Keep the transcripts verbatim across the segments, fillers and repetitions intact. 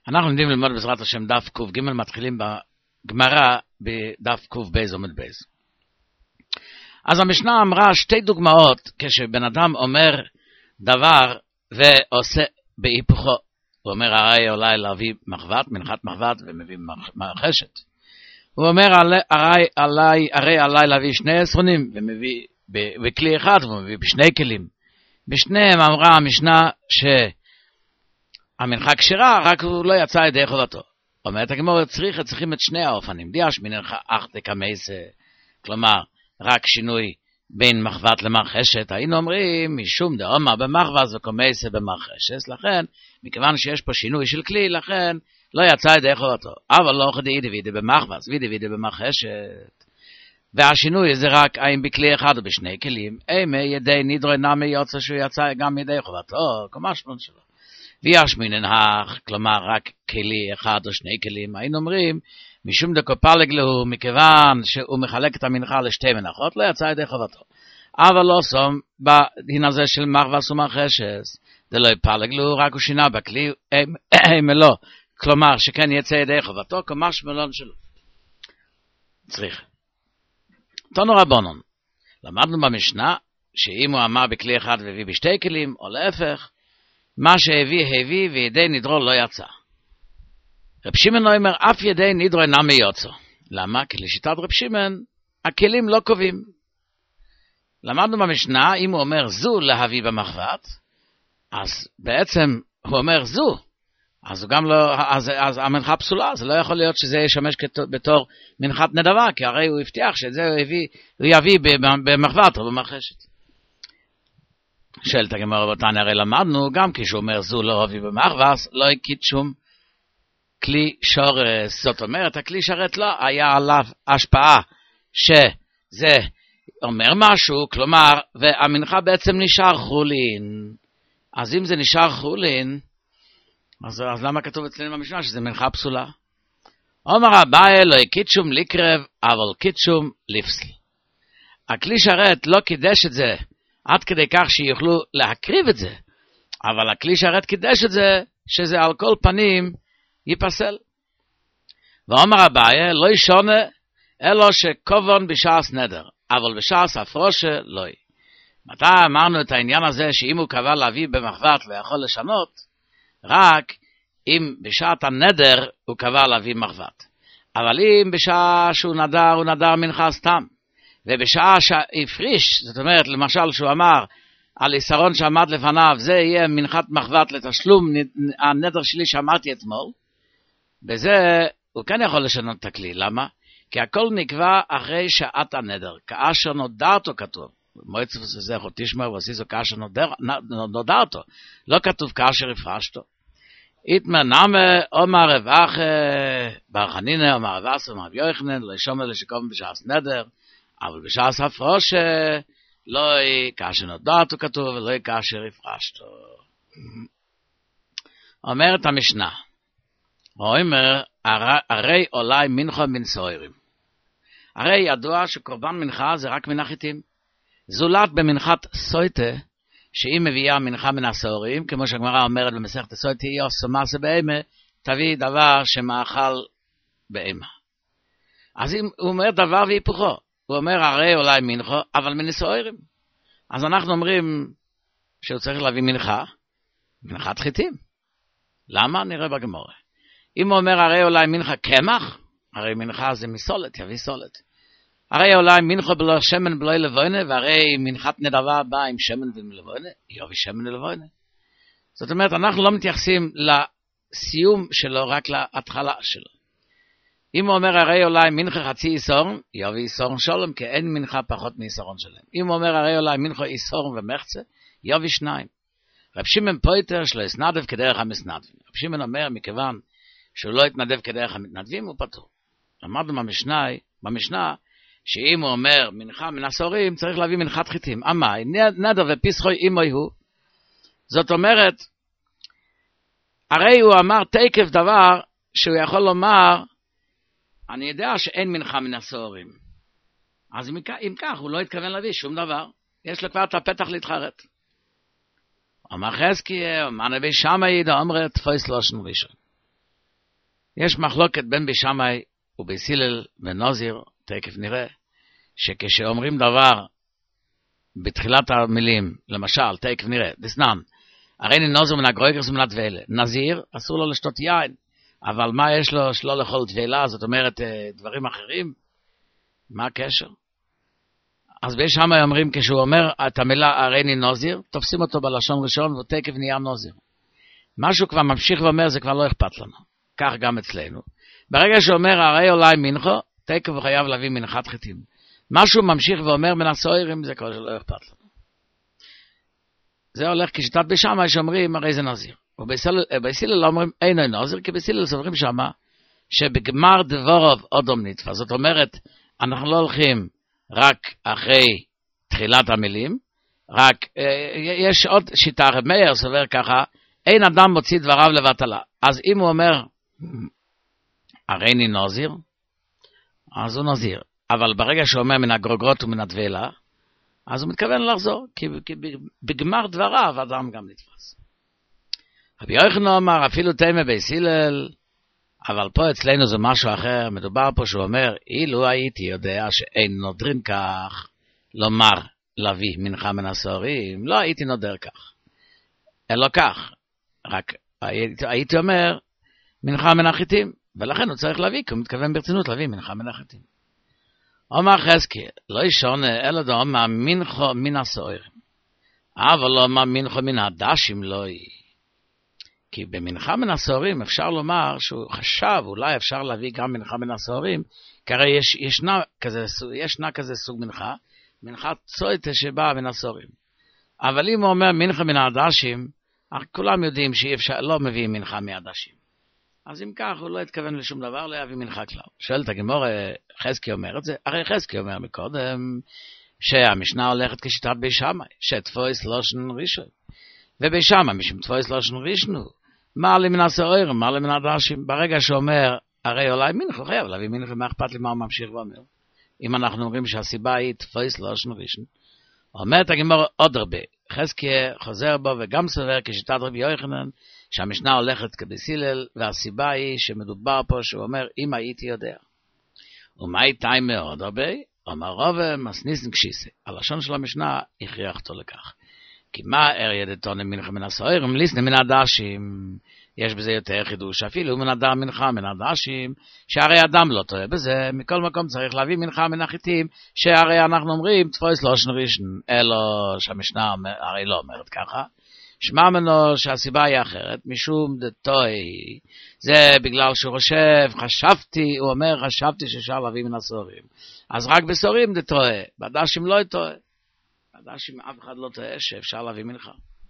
אנחנו לומדים ללמוד בעזרת השם דף ק"ג, מתחילים בגמרא בדף ק"ב עמוד בייס. אז המשנה אמרה שתי דוגמאות כשבן אדם אומר דבר ועושה בהיפוכו. הוא אומר הרי אולי להביא מחבת, מנחת מחבת ומביא מחשת. הוא אומר הרי עלי, הרי עלי להביא שני עשרונים ומביא בכלי אחד ומביא בשני כלים. בשניהם אמרה המשנה שהמנחה כשרה, רק הוא לא יצא ידי חובתו. אומרת הגמרא, צריך, צריכים את שני האופנים. דיאש מנחה אך דקמייסה, כלומר רק שינוי בין מחבת למחשת. היינו אומרים משום דאמר במחבז וקומייסה במחשת, לכן מכיוון שיש פה שינוי של כלי, לכן לא יצא ידי חובתו. אבל לא חדי דוידי במחבז וידי במחשת. והשינוי זה רק האם בכלי אחד או בשני כלים, אימה ידי נדרוי נמי יוצא שהוא יצא גם ידי חובתו, כמשמעון שלו. ויש מנהך, כלומר רק כלי אחד או שני כלים, היינו אומרים, משום דקופלג לו, מכיוון שהוא מחלק את המנחה לשתי מנחות, לא יצא ידי חובתו. אבל לא סום, בדין הזה של מחבס ומחשס, זה לא יפלג לו, רק הוא שינה בכלי, אימה לא, כלומר שכן יצא ידי חובתו, כמשמעון שלו. צריך. תנו רבונון, למדנו במשנה שאם הוא אמר בכלי אחד והביא בשתי כלים, או להפך, מה שהביא הביא וידי נדרו לא יצא. רב שמעון אומר, אף ידי נדרו אינם יוצא. למה? כי לשיטת רב שמעון, הכלים לא קובעים. למדנו במשנה, אם הוא אומר זו להביא במחבת, אז בעצם הוא אומר זו, אז הוא גם לא, אז, אז המנחה פסולה, זה לא יכול להיות שזה ישמש כתור, בתור מנחת נדבה, כי הרי הוא הבטיח שאת זה הוא יביא, הוא יביא במחבת או במחשת. שואלת הגמרא רבותינו, הרי למדנו גם כשהוא אומר זו לא הביא במחבת, לא הקיד שום כלי שרת, זאת אומרת, הכלי שרת לא היה עליו השפעה שזה אומר משהו, כלומר, והמנחה בעצם נשאר חולין. אז אם זה נשאר חולין, אז, אז למה כתוב אצלנו במשנה שזה מנחה פסולה? אומר אביי לא קידשום לקרב, אבל קידשום לפסל. הכלי שרת לא קידש את זה עד כדי כך שיוכלו להקריב את זה, אבל הכלי שרת קידש את זה שזה על כל פנים ייפסל. ואומר אביי לא ישונה אלא שכובון בשעס נדר, אבל בשעס הפרושה לא. מתי אמרנו את העניין הזה שאם הוא קבע להביא במחבת לא יכול לשנות? רק אם בשעת הנדר הוא קבע להביא מחבת. אבל אם בשעה שהוא נדר, הוא נדר מנחה סתם. ובשעה שהפריש, זאת אומרת, למשל שהוא אמר על יסרון שעמד לפניו, זה יהיה מנחת מחבת לתשלום הנדר שלי שאמרתי אתמול, בזה הוא כן יכול לשנות את הכלי. למה? כי הכל נקבע אחרי שעת הנדר. כאשר נודעתו כתוב. מועצת וזכו תשמר ועשיסו כאשר נודעתו. לא כתוב כאשר הפרשתו. איתמר נאמה, אומר רב אחא, בר חנינא, אומר רב אסא, אומר רב יוחנן, לא ישומר לשקום בשעס נדר, אבל בשעס הפרושה, לא כאשר נודעתו כתוב, ולא כאשר הפרשתו. אומרת המשנה, אומר, הרי אולי מנחה מן סוהרים. הרי ידוע שקורבן מנחה זה רק מנחיתים. זולת במנחת סויטה, שהיא מביאה מנחה מן הסוהרים, כמו שהגמרא אומרת במסכת הסויטה, היא עושה מעשה בהמה, תביא דבר שמאכל בהמה. אז הוא אומר דבר והיפוכו. הוא אומר הרי אולי מנחה, אבל מן הסוהרים. אז אנחנו אומרים שהוא צריך להביא מנחה, מנחת חיטים. למה? נראה בגמרא. אם הוא אומר הרי אולי מנחה קמח, הרי מנחה זה מסולת, יביא סולת. הרי אולי מנחה בלא שמן בלא לבוינה, והרי מנחת נדבה באה עם שמן ולבוינה, יובי שמן ולבוינה. זאת אומרת, אנחנו לא מתייחסים לסיום שלו, רק להתחלה שלו. אם הוא אומר הרי אולי מנחה חצי איסורן, יובי איסורן שולם, כי אין מנחה פחות מאיסורן שלהם. אם הוא אומר הרי אולי מנחה איסורן ומחצה, יובי שניים. רב שמעון פויטר שלא יסנדב כדרך המסנדבים. רב שמעון אומר, מכיוון שהוא לא יתנדב כדרך המתנדבים, הוא פטור. למדנו במשנה, במשנה, שאם הוא אומר מנחה מן הסוהרים, צריך להביא מנחת חיטים. אמי, נדר ופיסחוי אימוי הוא. זאת אומרת, הרי הוא אמר תקף דבר שהוא יכול לומר, אני יודע שאין מנחה מן הסוהרים. אז אם, אם כך, הוא לא התכוון להביא שום דבר. יש לו כבר את הפתח להתחרט. אמר חזקיה, אמר נבי שמאי, אמר תפוס לושן ראשון. יש מחלוקת בין בית שמאי ובית הלל ונזיר, תכף נראה, שכשאומרים דבר בתחילת המילים, למשל, תכף נראה, דסנן, הרי אני נזיר מן הגרויגרס ומן הטבלה. נזיר, אסור לו לשתות יין, אבל מה יש לו שלא לאכול טבלה, זאת אומרת דברים אחרים? מה הקשר? אז בית שמאי אומרים, כשהוא אומר את המילה הרי אני נזיר, תופסים אותו בלשון ראשון ותכף נהיה נזיר. משהו כבר ממשיך ואומר, זה כבר לא אכפת לנו. כך גם אצלנו. ברגע שהוא אומר הרי אולי מנחו, תכף הוא חייב להביא מנחת חיטים. משהו ממשיך ואומר מן הסוהרים, זה כבר לא אכפת לנו. זה הולך כשיטת בית שמאי שאומרים הרי זה נזיר. ובית הלל לא אומרים אינו נזיר, כי בית הלל אומרים שמה שבגמר דבורוב אודום נתפס. זאת אומרת, אנחנו לא הולכים רק אחרי תחילת המילים, רק יש עוד שיטה, רב מאיר סובר ככה, אין אדם מוציא דבריו לבטלה. אז אם הוא אומר הרי אני נזיר, אז הוא נזיר. אבל ברגע שהוא אומר מן הגרוגרות ומן הטבלה, אז הוא מתכוון לחזור, כי, כי בגמר דבריו אדם גם נתפס. רבי יוחנן אומר, אפילו תימא בית הלל, אבל פה אצלנו זה משהו אחר, מדובר פה שהוא אומר, אילו הייתי יודע שאין נודרין כך, לומר להביא מנחה מן הסוהרים, לא הייתי נודר כך. אלא כך, רק הייתי, הייתי אומר, מנחה מן החיטים, ולכן הוא צריך להביא, כי הוא מתכוון ברצינות להביא מנחה מן החיטים. אומר חזקיה, לא ישונה, אלא דאמר מנחו מן הסוהרים, אבל לא אומר מנחו מן הדשים לא יהיה. כי במנחה מן הסוהרים אפשר לומר שהוא חשב, אולי אפשר להביא גם מנחה מן הסוהרים, כי הרי יש, ישנה, כזה, ישנה כזה סוג מנחה, מנחה צויטה שבאה מן הסוהרים. אבל אם הוא אומר מנחה מן הדשים, כולם יודעים שאי אפשר, לא מביאים מנחה מהדשים. אז אם כך, הוא לא התכוון לשום דבר, לא יביא מנחה כלל. שואלת הגמור, חזקי אומר את זה, הרי חזקי אומר מקודם, שהמשנה הולכת כשיטת בית שמאי, שתפוס לושן ראשון. ובית שמאי, משום תפוס לושן ראשון, מה לי מן הסוהרים, מה לי מן הדשים, ברגע שאומר, הרי אולי מנחה, חייב להביא מנחה, מה אכפת לי מה הוא ממשיך ואומר. אם אנחנו אומרים שהסיבה היא תפוס לושן ראשון, אומרת הגמור עוד הרבה, חזקי חוזר בו וגם סובר כשיטת רבי יוחנן, שהמשנה הולכת כבית הלל, והסיבה היא שמדובר פה שהוא אומר, אם הייתי יודע. ומה איתי מאוד הרבה? אומר רוב מסניסן קשיסה. הלשון של המשנה הכריח אותו לכך. כי מה אריידתו מנחה מן הסוהרים? ליסנה מן הדשים. יש בזה יותר חידוש, אפילו מן הדר מנחה מן הדשים, שהרי אדם לא טועה בזה, מכל מקום צריך להביא מנחה מן החיטים, שהרי אנחנו אומרים, תפוס לושן ראשון, אלו שהמשנה הרי לא אומרת ככה, שמע מנו שהסיבה היא אחרת, משום דתוי, זה בגלל שהוא חושב, חשבתי, הוא אומר, חשבתי שאפשר להביא מן הסוהרים, אז רק בסוהרים דתוי, בדשים לא טועה, בדשים אף אחד לא טועה שאפשר להביא מנחה.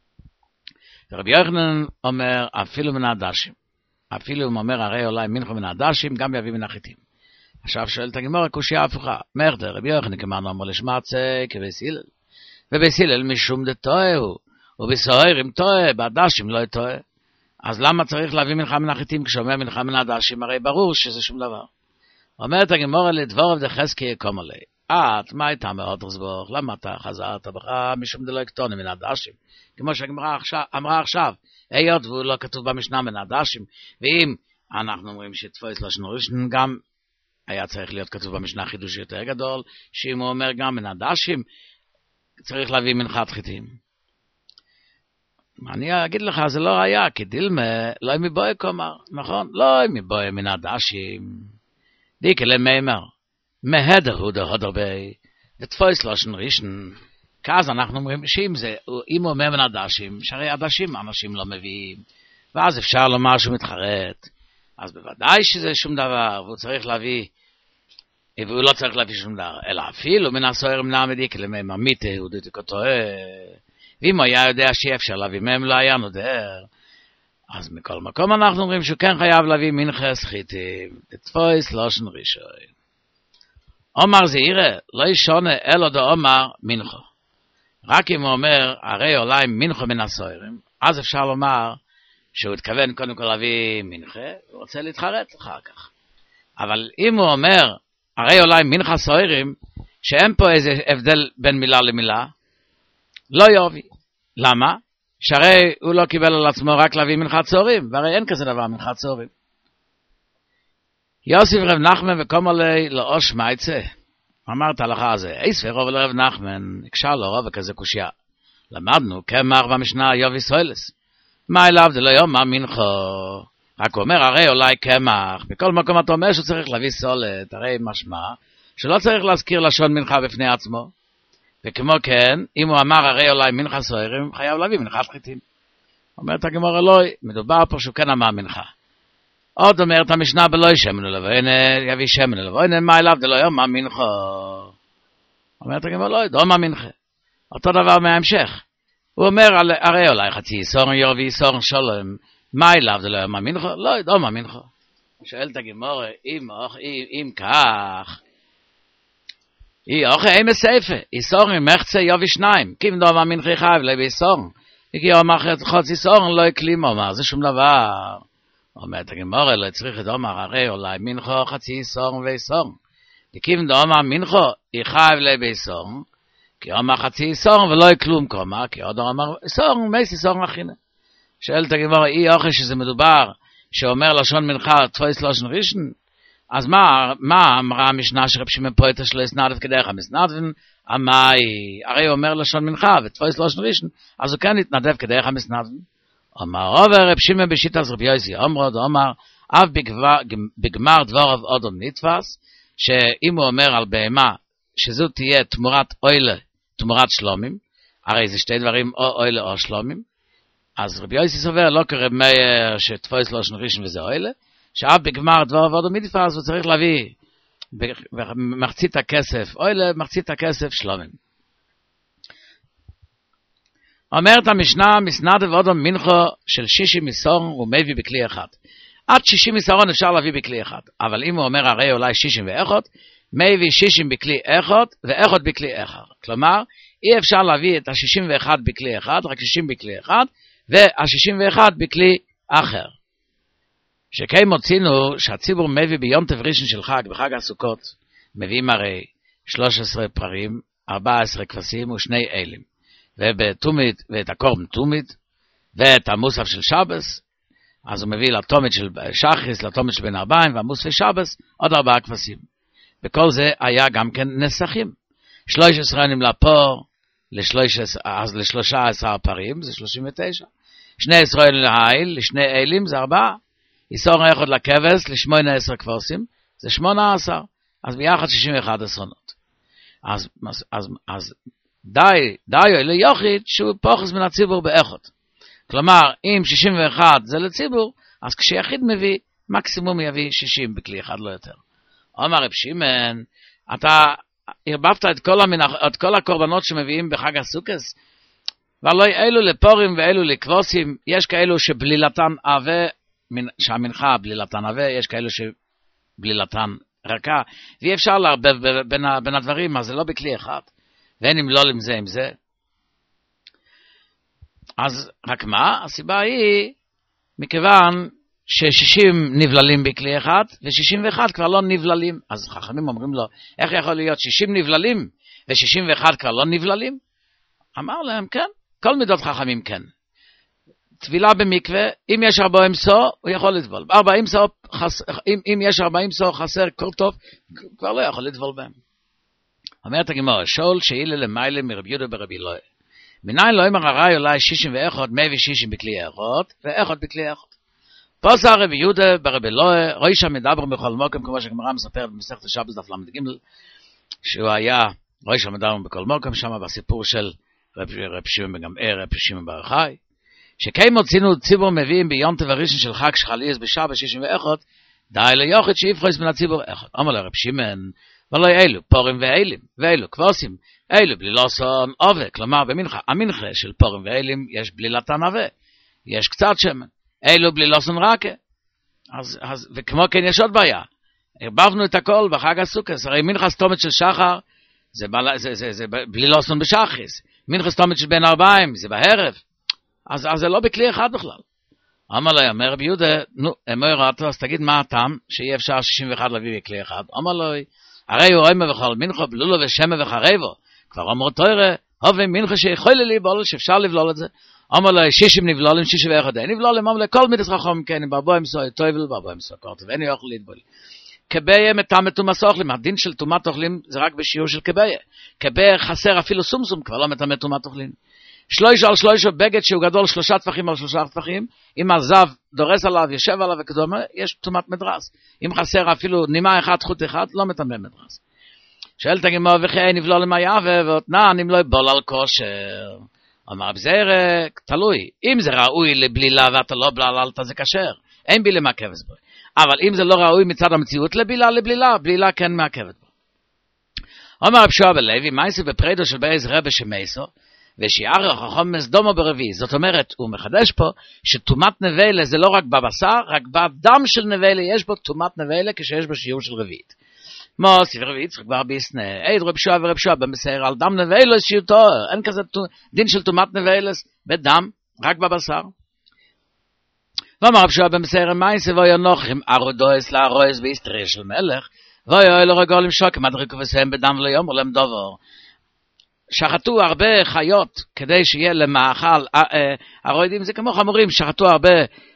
רבי יוחנן אומר, אפילו מן הדשים, אפילו הוא אומר, הרי אולי מנחה מן הדשים, גם יביא מן החיטים. עכשיו שואלת הגמרא, קושיה הפוכה, מרדר, רבי יוחנן כמאנו אמר לשמצה כבית הלל, ובית הלל משום דתוי הוא, ובסוהרים טועה, בדשים לא טועה. אז למה צריך להביא מנחה מן החיטים כשאומר מנחה מן הדשים? הרי ברור שזה שום דבר. אומרת הגמרא לדבורב דחזקי יקום עלי. את, מה הייתה מאוד רזבוך? למה אתה חזרת בך משום דלא יקטון מן הדשים? כמו שהגמרא אמרה עכשיו, היות והוא לא כתוב במשנה מן הדשים, ואם אנחנו אומרים שתפוס לשון ראשון, גם היה צריך להיות כתוב במשנה חידוש יותר גדול, שאם הוא אומר גם מן הדשים, צריך להביא מנחת חיטים. אני אגיד לך, זה לא היה, כי דילמה, לא אם מבואי כומר, נכון? לא אם מבואי מן הדשים. דיקה למיימר, מהדר הוא דהודר בי, ותפוס לשון ראשון, כאז אנחנו אומרים שאם זה, אם הוא אומר מן הדשים, שהרי הדשים אנשים לא מביאים, ואז אפשר לומר שהוא מתחרט, אז בוודאי שזה שום דבר, והוא צריך להביא, והוא לא צריך להביא שום דבר, אלא אפילו מן הסוהרים נעמדי, כלמיימר מיתה, הוא דתיקותו, ואם הוא היה יודע שאי אפשר להביא מהם לא היה נודר, אז מכל מקום אנחנו אומרים שהוא כן חייב להביא מנחס חיטים, תתפוס לושן ראשון. אומר זעירה, לא ישונה אלא דאמר מנחו. רק אם הוא אומר, הרי אולי מנחו מן הסוהרים, אז אפשר לומר שהוא התכוון קודם כל להביא מנחה, הוא רוצה להתחרט אחר כך. אבל אם הוא אומר, הרי אולי מנחה סוהרים, שאין פה איזה הבדל בין מילה למילה, לא יובי. למה? שהרי הוא לא קיבל על עצמו רק להביא מנחת צהרים, והרי אין כזה דבר מנחת צהרים. יוסיף רב נחמן וקומר לי לא שמייצה. אמרת הלכה הזה, איס ורוב לרב נחמן, הקשה לו רוב וכזה קושיה. למדנו, כמח במשנה יובי סוילס. מה אליו זה לא יום מה מנחו. רק הוא אומר, הרי אולי כמח. בכל מקום אתה אומר שהוא צריך להביא סולת, הרי משמע, שלא צריך להזכיר לשון מנחה בפני עצמו. וכמו כן, אם הוא אמר הרי אולי מנחה סוערים, חייב להביא מנחת חיטים. אומרת הגמרא אלוהי, מדובר פה שהוא כן אמר מנחה. עוד אומרת המשנה בלוי שמן ולבוינה, יביא שמן ולבוינה, מה אליו זה לא יום מה מנחו. אומרת הגמרא אלוהי, דומה מנחה. אותו דבר מההמשך. הוא אומר, הרי אולי חצי איסורן יובי איסורן שולם, מה אליו זה לא יום מה מנחו? לא, דומה מנחו. שואלת הגמרא, אם, אם כך, אי אוכל אין מסייפה, איסורן מחצה יובי שניים, כים דומה מנחה חייב לא באיסורן. כי הוא אמר חצי איסורן לא יקלים, אומר, זה שום דבר. אומרת הגמרא, לא צריך דומר, הרי אולי מנחו חצי איסורן ואיסורן. כים דומה מנחו, היא חייב לא באיסורן, כי הוא אמר חצי איסורן ולא יקלום כלומר, כי עוד אמר איסורן, מייס איסורן אחינה. שואלת הגמרא, אי אוכל שזה מדובר, שאומר לשון מנחה, תפויס לשון ראשון, אז מה, מה אמרה המשנה שרב שמעון פויטר שלא יסנדב כדרך המסנדבן? אמי, הרי הוא אומר לשון מנחה ותפויס לשון ראשון, אז הוא כן יתנדב כדרך המסנדבן. אמר עובר רב שמעון בשיטת רבי יוסי, אמר, אמר, אף בגמר דבריו אודום נתפס, שאם הוא אומר על בהמה, שזו תהיה תמורת אוילה, תמורת שלומים, הרי זה שתי דברים, או אוילה או שלומים, אז רבי יוסי סובר, לא כרב מאיר שתפויס לשון ראשון וזה אוילה, שאף בגמר דבר עבודו מתפס, הוא צריך להביא מחצית הכסף, או למחצית הכסף שלומים. אומרת המשנה, מסנד ועודו מנחו של שישים מסורן הוא מביא בכלי אחד. עד שישים מסורן אפשר להביא בכלי אחד, אבל אם הוא אומר הרי אולי שישים ואחות, מביא שישים בכלי אחד ואחות בכלי אחד. כלומר, אי אפשר להביא את ה-שישים ואחת בכלי אחד, רק שישים בכלי אחד, וה-שישים ואחת בכלי אחר. שכי מוצינו שהציבור מביא ביום תברישן של חג, בחג הסוכות, מביאים הרי שלוש עשרה פרים, ארבע עשרה כבשים ושני אלים, ובתומית, ואת הקורבן תומית, ואת המוסף של שבס, אז הוא מביא לתומית של שחריס, לתומית של בן ארבעים, והמוסף של שבס, עוד ארבעה כבשים. וכל זה היה גם כן נסחים. שלוש עשרה נמלה פה, אז לשלושה עשר פרים, זה שלושים ותשע. שני עשרה להיל, לשני אלים, זה ארבעה. איסור אחד לכבש, לשמונה עשר כבשים, זה שמונה עשר, אז ביחד שישים ואחת עשרונות. אז, אז, אז, אז די, די אלה יוחיד שהוא פוחס מן הציבור באחות. כלומר, אם שישים ואחת זה לציבור, אז כשיחיד מביא, מקסימום יביא שישים בכלי אחד, לא יותר. אומר רב שמעון, אתה הרבבת את כל, המנח, את כל הקורבנות שמביאים בחג הסוכס, ולא אלו לפורים ואלו לכבוסים, יש כאלו שבלילתן עווה, שהמנחה בלילתן עווה, יש כאלו שבלילתן רכה, ואי אפשר לערבב בין, בין הדברים, אז זה לא בכלי אחד, ואין אם לא עם זה עם זה. אז רק מה? הסיבה היא, מכיוון ש-שישים נבללים בכלי אחד, ו-שישים ואחת כבר לא נבללים. אז חכמים אומרים לו, איך יכול להיות שישים נבללים, ו-שישים ואחת כבר לא נבללים? אמר להם, כן, כל מידות חכמים כן. טבילה במקווה, אם יש ארבעים סור, הוא יכול לטבול. ארבעים סור, חס... אם, אם יש ארבעים סור חסר כל טוב, כבר לא יכול לטבול בהם. אומרת הגמרא, שואל שאילה למיילה מרבי יהודה ברבי אלוהי. מניין לא אמר הרי אולי שישים ואחת, מאה ושישים בכלי אחד, ואחת בכלי אחד. פוסה רבי יהודה ברבי אלוהי, רואי שם מדבר בכל מוקם, כמו שהגמרא מספרת במסכת השבת דף למד ג', שהוא היה, רואי שם מדבר בכל מוקם, שם בסיפור של רב שמעון בגמרא, רב שמעון בר יוחאי, שכי מוצינו ציבור מביאים ביום טוב הראשון של חג שחליס בשבת שישים ואחת, די ליוחד שיפרוס מן הציבור אחד. אמר לרב שמעון, ולא אלו, פורים ואלים, ואלו כבוסים, אלו בלילוסון עובה, כלומר במנחה, המנחה של פורים ואלים יש בלילתן עובה, יש קצת שמן, אלו בלילוסון רכה, אז, אז, וכמו כן יש עוד בעיה, הרבבנו את הכל בחג הסוכס, הרי מנחה סתומת של שחר, זה, זה, זה, זה בלילוסון בשחריס, מנחה סתומת של בן ארבעים, זה בערב, אז, אז זה לא בכלי אחד בכלל. אמר לו, אמר רבי יהודה, נו, אמר רטו, אז תגיד מה הטעם, שיהיה אפשר שישים ואחת להביא בכלי אחד. אמר לו, הרי הוא רואה בכל מנחה בלולו ושמה וחרבו, כבר אמרו תוירה, הווי מנחה שיכול לי בול, שאפשר לבלול את זה. אמר לו, שישים נבלולים, שישים ואחת אין נבלולים, אמר לו, כל מידס רחום כן, בבו הם סוי טויבל, בבו הם סוי קורטו, ואין יוכל להתבול. כביה מטמא תומאס אוכלים, הדין של תומת אוכלים זה רק בשיעור של כביה. כביה חסר אפילו סומסום, כבר לא מטמא תומת אוכלים. שלוש על שלוש בגד שהוא גדול שלושה טפחים על שלושה טפחים, אם הזב דורס עליו, יושב עליו וכדומה, יש תומת מדרס. אם חסר אפילו נימה אחד, חוט אחד, לא מטמא מדרס. שואלת הגמרא וכי אין נבלע למה יהווה, ואותנן אם לא יבול על כושר. אמר בזרק, תלוי. אם זה ראוי לבלילה ואתה לא בללת, זה כשר. אין בילה מעכבת בו. אבל אם זה לא ראוי מצד המציאות לבילה, לבלילה, בלילה כן מעכבת בו. אמר רב שועה בלוי, מייסו בפרידו של בייז רבי שמייסו, ושיער החכם מסדומו ברביעי. זאת אומרת, הוא מחדש פה, שתומת נבלה זה לא רק בבשר, רק בדם של נבלה יש בו תומת נבלה כשיש בו שיעור של רביעית. מוס ורביעית צריך כבר ביסנה. עד רב שועה ורב שועה במסייר על דם נבלה שיעור תואר. אין כזה דין של תומת נבלה בדם, רק בבשר. ואמר רב שועה במסייר מייסה ואוי הנוחים, ארודויס לארויס ביסטריה של מלך, ואוי אוי לא רגול עם שוקים, מדריקו וסהם בדם ולא יום ולם דובר. שחטו הרבה חיות כדי שיהיה למאכל, הרוידים זה כמו חמורים, שחטו הרבה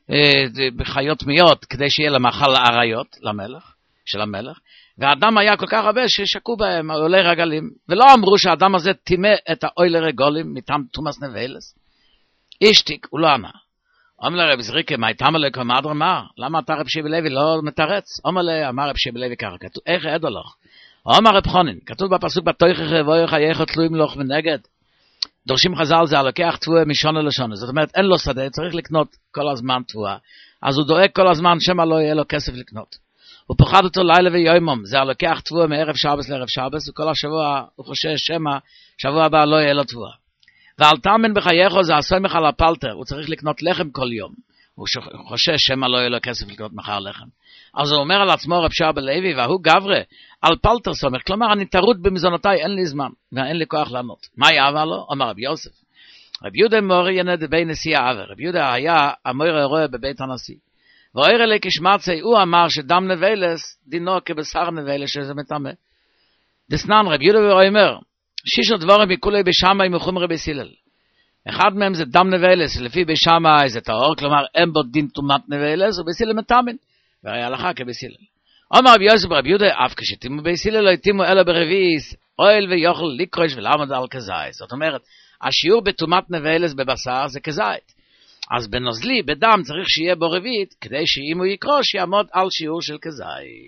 חיות מיות כדי שיהיה למאכל האריות, למלך, של המלך, והאדם היה כל כך הרבה ששקו בהם עולי רגלים, ולא אמרו שהאדם הזה טימא את העולי רגולים מטעם תומאס נבלס. אישתיק, הוא לא ענה. אומר לרב זריקה, מה איתם עלי כמד רמה? למה אתה רב שיבי לוי לא מתרץ? אומר לי, אמר רב שיבי לוי ככה, כתוב, איך עד הלוך? אומר רב חונין, כתוב בפסוק בתויכך ואוי חייך תלויים לוך ונגד. דורשים חז"ל זה הלוקח תבואה משונה לשונה. זאת אומרת, אין לו שדה, צריך לקנות כל הזמן תבואה. אז הוא דואג כל הזמן שמה לא יהיה לו כסף לקנות. הוא פוחד אותו לילה ויומום. זה הלוקח תבואה מערב שבס לערב שבס, וכל השבוע הוא חושש שמה, שבוע הבא לא יהיה לו תבואה. ועל תאמן בחייכו זה הסומך על הפלטר. הוא צריך לקנות לחם כל יום. הוא חושש שמה לא יהיה לו כסף לקנות מחר לחם. אז הוא אומר על עצמו רב שועה בלוי, והוא גברה על פלטר סומך, כלומר אני טרוד במזונותיי, אין לי זמן, ואין לי כוח לענות. מה יעבר לו? אומר רב יוסף. רב יהודה מורי ינד בי נשיא העבר. רב יהודה היה המורי רואה בבית הנשיא. ואויר אלי כשמצי, הוא אמר שדם נבלס דינו כבשר נבלס שזה מטמא. דסנן רב יהודה אומר, שישו דבורים מכולי בשמאי מחומרי בסילל. אחד מהם זה דם נבלס, לפי בשמאי זה טהור, כלומר אין בו דין תומת נבלס, ובסילל מטמא. והרי הלכה כבסילל. אומר רבי יוסף רבי יהודה, אף כשתימו בסילל לא יתימו אלא ברביעיס, אוהל ויוכל לקרוש ולעמוד על כזית. זאת אומרת, השיעור בתומת נבלס בבשר זה כזית. אז בנוזלי, בדם, צריך שיהיה בו רביעית, כדי שאם הוא יקרוש יעמוד על שיעור של כזית.